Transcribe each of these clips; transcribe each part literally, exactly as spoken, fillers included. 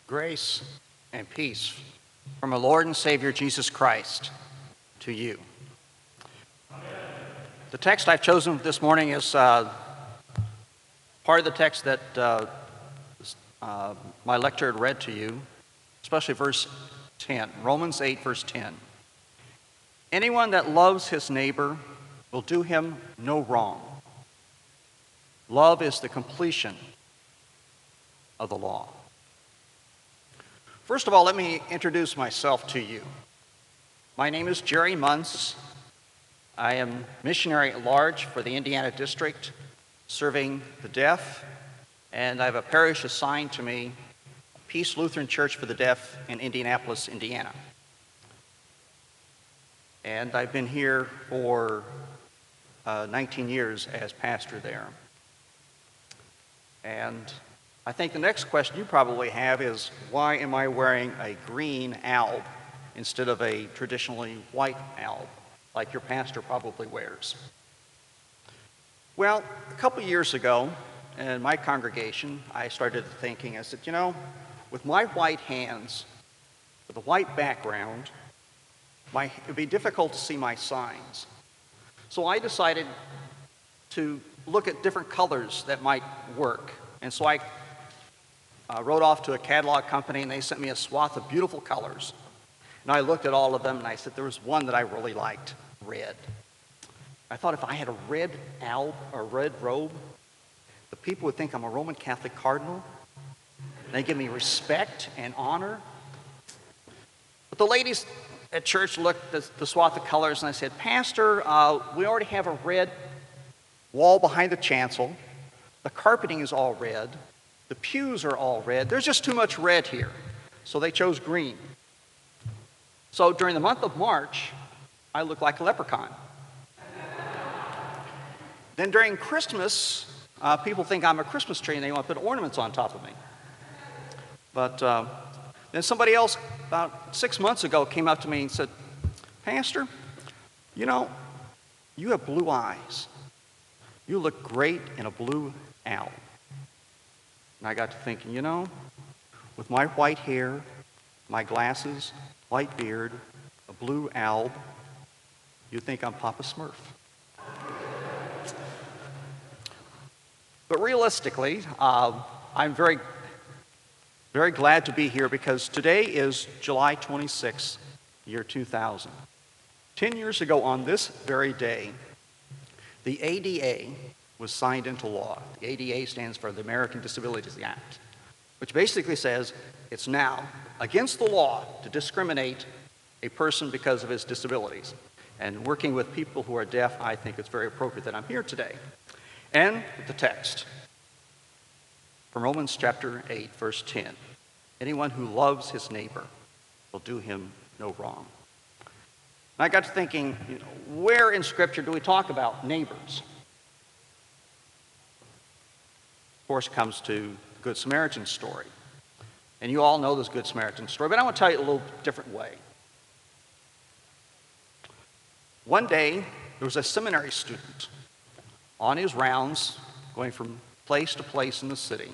Grace and peace from our Lord and Savior Jesus Christ to you. Amen. The text I've chosen this morning is uh, part of the text that uh, uh, my lecturer had read to you, especially verse ten, Romans eight, verse ten. Anyone that loves his neighbor will do him no wrong. Love is the completion of the law. First of all, let me introduce myself to you. My name is Jerry Muntz. I am missionary at large for the Indiana district, serving the deaf, and I have a parish assigned to me, Peace Lutheran Church for the Deaf in Indianapolis, Indiana. And I've been here for uh, nineteen years as pastor there. And I think the next question you probably have is, why am I wearing a green alb instead of a traditionally white alb, like your pastor probably wears? Well, a couple years ago, in my congregation, I started thinking, I said, you know, with my white hands, with a white background, my, it would be difficult to see my signs. So I decided to look at different colors that might work. And so I Uh, wrote off to a catalog company, and they sent me a swath of beautiful colors. And I looked at all of them, and I said there was one that I really liked, red. I thought if I had a red alb or red robe, the people would think I'm a Roman Catholic cardinal. They give me respect and honor. But the ladies at church looked at the swath of colors, and I said, Pastor, uh, we already have a red wall behind the chancel. The carpeting is all red. The pews are all red. There's just too much red here. So they chose green. So during the month of March, I look like a leprechaun. Then during Christmas, uh, people think I'm a Christmas tree and they want to put ornaments on top of me. But uh, then somebody else about six months ago came up to me and said, Pastor, you know, you have blue eyes. You look great in a blue alb. And I got to thinking, you know, with my white hair, my glasses, white beard, a blue alb, you'd think I'm Papa Smurf. But realistically, uh, I'm very, very glad to be here because today is July twenty-sixth, year two thousand. Ten years ago on this very day, the A D A was signed into law. The A D A stands for the American Disabilities Act, which basically says it's now against the law to discriminate a person because of his disabilities. And working with people who are deaf, I think it's very appropriate that I'm here today. And the text from Romans chapter eight, verse ten. Anyone who loves his neighbor will do him no wrong. And I got to thinking, you know, where in Scripture do we talk about neighbors? Of course, comes to the Good Samaritan story. And you all know this Good Samaritan story, but I want to tell you a little different way. One day, there was a seminary student on his rounds, going from place to place in the city.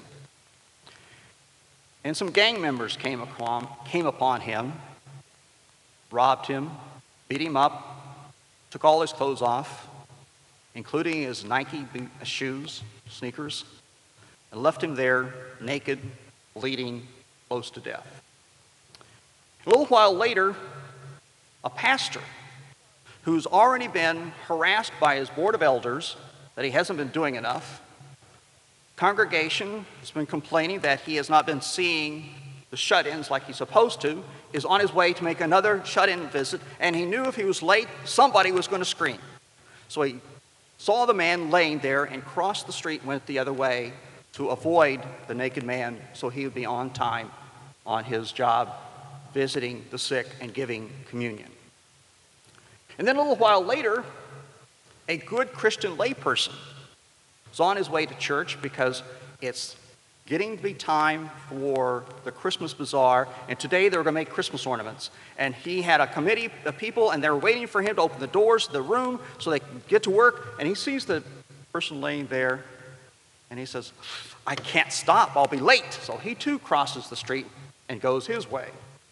And some gang members came upon, came upon him, robbed him, beat him up, took all his clothes off, including his Nike boot, shoes, sneakers, and left him there naked, bleeding, close to death. A little while later, a pastor who's already been harassed by his board of elders that he hasn't been doing enough, congregation has been complaining that he has not been seeing the shut-ins like he's supposed to, is on his way to make another shut-in visit, and he knew if he was late, somebody was going to scream. So he saw the man laying there and crossed the street and went the other way to avoid the naked man so he would be on time on his job visiting the sick and giving communion. And then a little while later, a good Christian layperson is on his way to church because it's getting to be time for the Christmas bazaar, and today they were going to make Christmas ornaments. And he had a committee of people, and they were waiting for him to open the doors of the room so they could get to work, and he sees the person laying there, and he says, I can't stop, I'll be late. So he too crosses the street and goes his way.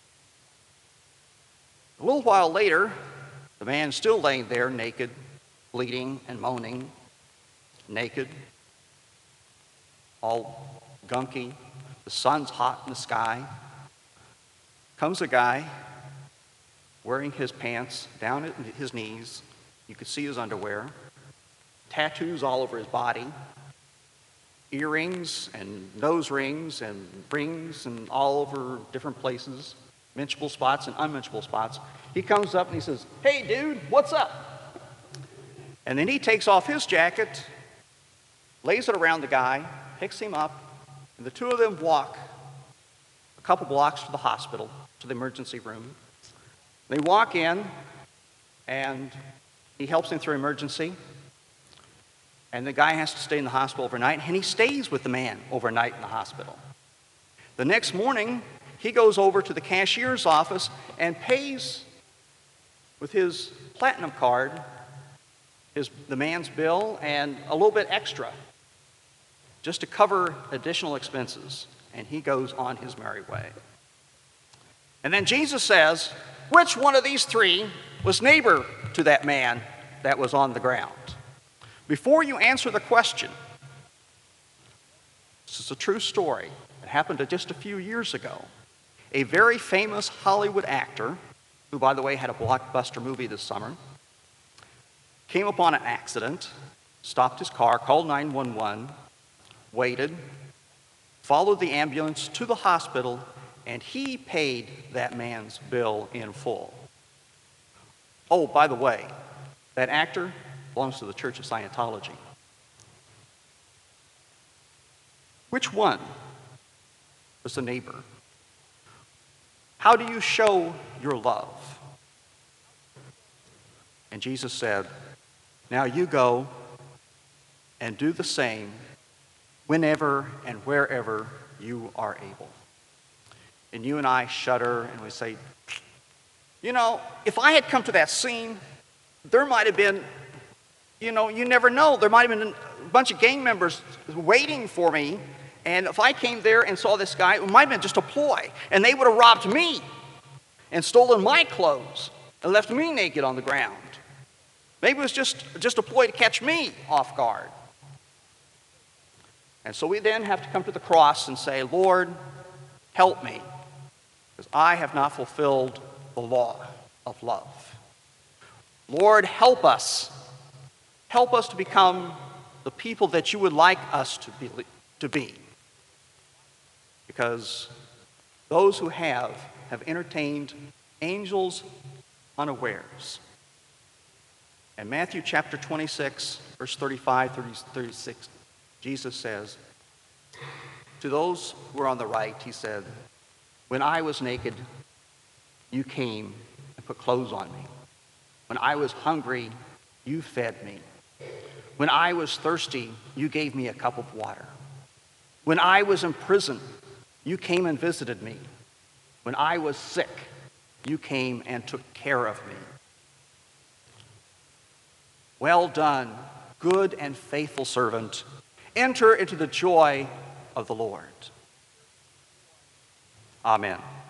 A little while later, the man's still laying there naked, bleeding and moaning, naked, all gunky. The sun's hot in the sky. Comes a guy wearing his pants down at his knees. You could see his underwear. Tattoos all over his body. Earrings and nose rings and rings and all over different places. Mentionable spots and unmentionable spots. He comes up and he says, "Hey, dude, what's up?" And then he takes off his jacket, lays it around the guy, picks him up, and the two of them walk a couple blocks to the hospital, to the emergency room. They walk in, and he helps him through emergency. And the guy has to stay in the hospital overnight, and he stays with the man overnight in the hospital. The next morning, he goes over to the cashier's office and pays with his platinum card his, the man's bill and a little bit extra just to cover additional expenses. And he goes on his merry way. And then Jesus says, which one of these three was neighbor to that man that was on the ground? Before you answer the question, this is a true story. It happened just a few years ago. A very famous Hollywood actor, who, by the way, had a blockbuster movie this summer, came upon an accident, stopped his car, called nine one one, waited, followed the ambulance to the hospital, and he paid that man's bill in full. Oh, by the way, that actor belongs to the Church of Scientology. Which one was the neighbor? How do you show your love? And Jesus said, now you go and do the same whenever and wherever you are able. And you and I shudder and we say, you know, if I had come to that scene, there might have been, you know, you never know. There might have been a bunch of gang members waiting for me. And if I came there and saw this guy, it might have been just a ploy. And they would have robbed me and stolen my clothes and left me naked on the ground. Maybe it was just, just a ploy to catch me off guard. And so we then have to come to the cross and say, Lord, help me, because I have not fulfilled the law of love. Lord, help us. Help us to become the people that you would like us to be. To be. Because those who have, have entertained angels unawares. In Matthew chapter twenty-six, verse thirty-five, thirty, thirty-six, Jesus says, to those who are on the right, he said, when I was naked, you came and put clothes on me. When I was hungry, you fed me. When I was thirsty, you gave me a cup of water. When I was in prison, you came and visited me. When I was sick, you came and took care of me. Well done, good and faithful servant. Enter into the joy of the Lord. Amen.